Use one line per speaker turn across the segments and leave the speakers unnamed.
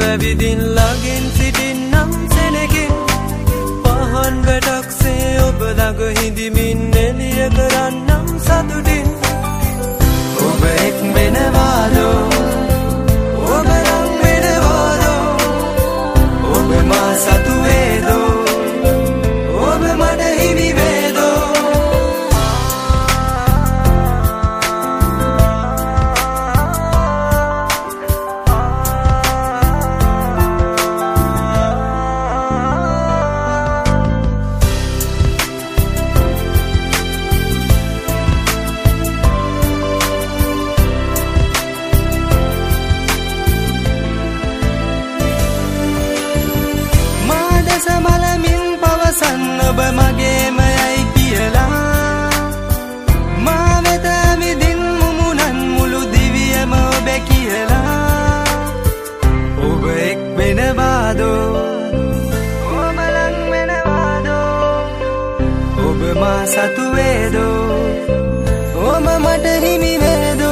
ඇවිදින් ළඟින් සිටින්නම් සෙනගින් පහන් වැටක්සේ ඔබ ළඟ හිඳිමින් එළිය කරන්නම් සතුටින් ඔබ එක් වෙනවාදෝ ඔබ නම් වෙනවාදෝ ඔබ මා සතු වේදෝ ඔබ මට හිමි වේදෝ සමලමින් පවසන්න ඔබ මගේමයයි කියලා මා වෙත විදින් මුමුණන් මුළු දිවියම ඔබ කියලා ඔබ එක් වෙනවාදෝ ඔබ ලං වෙනවාදෝ ඔබ මා සතු වේදෝ ඔබ මට හිමි වේදෝ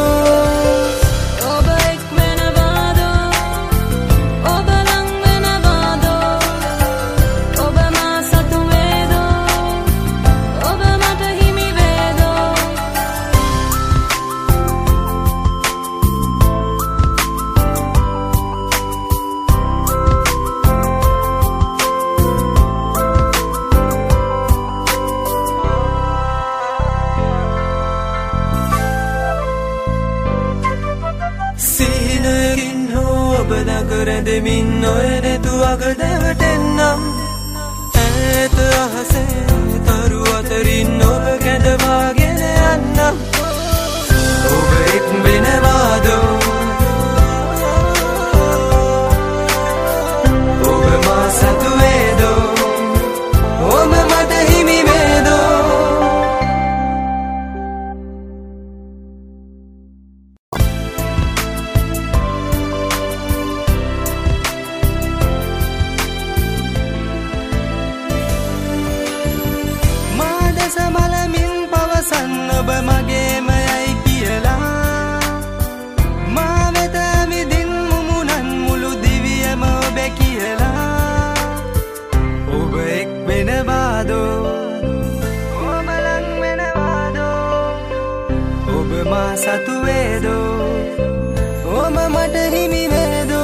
සිහිනකින් ඔබ ළඟ රැඳෙමින් නොයනෙතු අග දැවටෙන්නම් ඈත අහසේ තරු අතරින් ඔබ කැඳවාගෙන යන්නම් ඔබ එක් වෙනවාදෝ ඔබ මා සතු වේදෝ ඔබ මට හිමි වේදෝ සමලමින් පවසන්න ඔබ මගේමයයි කියලා මා වෙත විදින් මුමුණන් මුළු දිවියම ඔබ කියලා ඔබ එක් වෙනවාදෝ ඔබ ලං වෙනවාදෝ ඔබ මා සතු වේදෝ ඔබ මට හිමි වේදෝ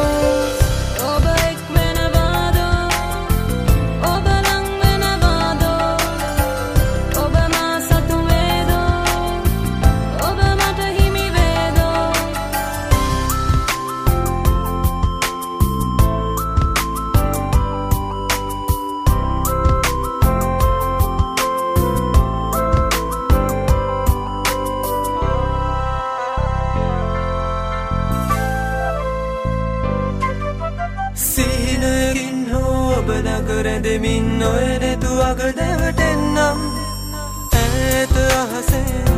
සිහිනකින් ඔබ ළඟ රැඳෙමින් නොයනෙතු අග දැවටෙන්නම් ඈත අහසේ